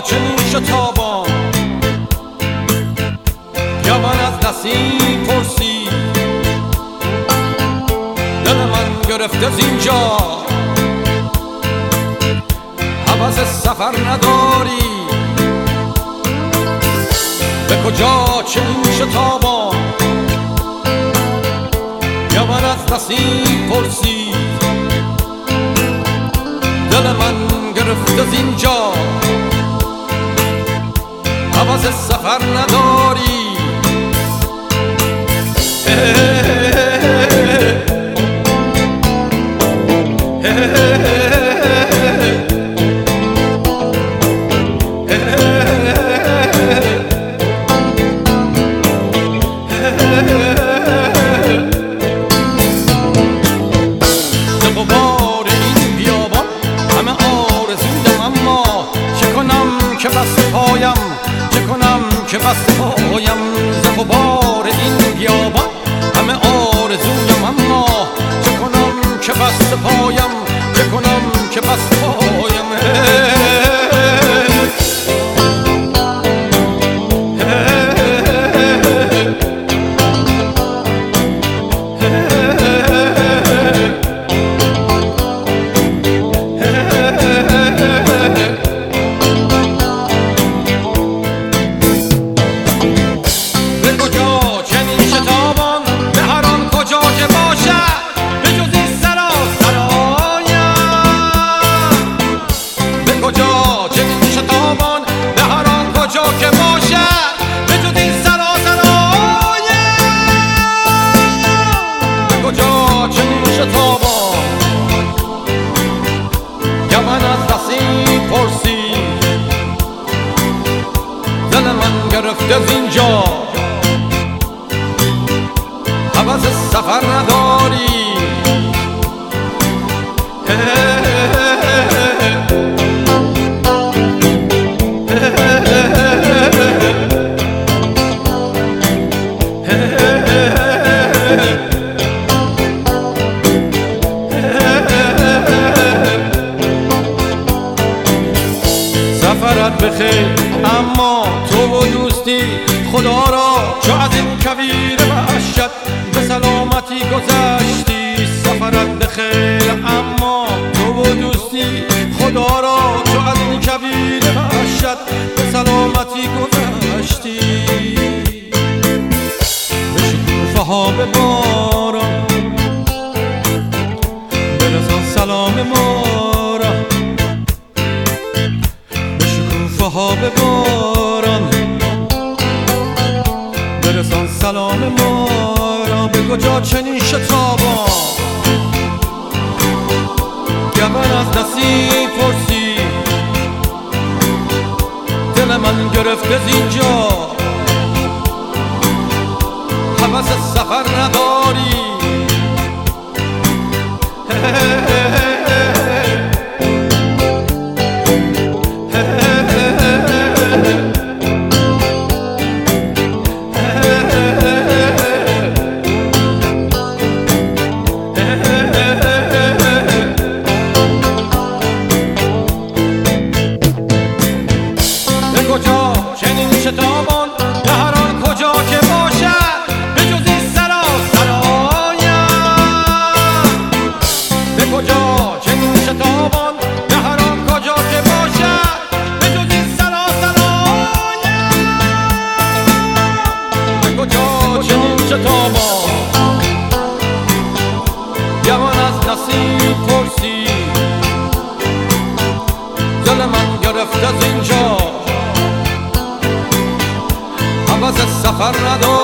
چنین شتابان جوان از نسیم پرسی دل من گرفته زینجا هوس سفر نداری به کجا چنین شتابان جوان از نسیم پرسی دل من گرفته زینجا هوس سفر نداری که بست پایم چه کنم که بست پایم ز غبار این بیابان همه آرزویم اما چه کنم که بست پایم چه کنم که بست پایم گرفته زینجا هوس سفر نداری سفرت بخیر اما تو و دوستی خدا را چو از این کویر وحشت به سلامتی گذشتی سفرت بخیر اما تو و دوستی خدا را چو از این کویر وحشت به سلامتی گذشتی به شکوفه ها به باران برسان سلام ما را به شکوفه ها به باران برسان سلام ما را به کجا چنین شتابان گبر از نسیم پرسی دل من گرفته زینجا هوس سفر نداری کجا چنین شتابان به هر آن کجا که باشد به جز این سرا سرایم به کجا چنین شتابان به هر آن کجا که باشد به جز این سرا سرایم به کجا چنین شتابان جوان از نسیم پرسی دل من گرفته زینجا هوس سفر نداری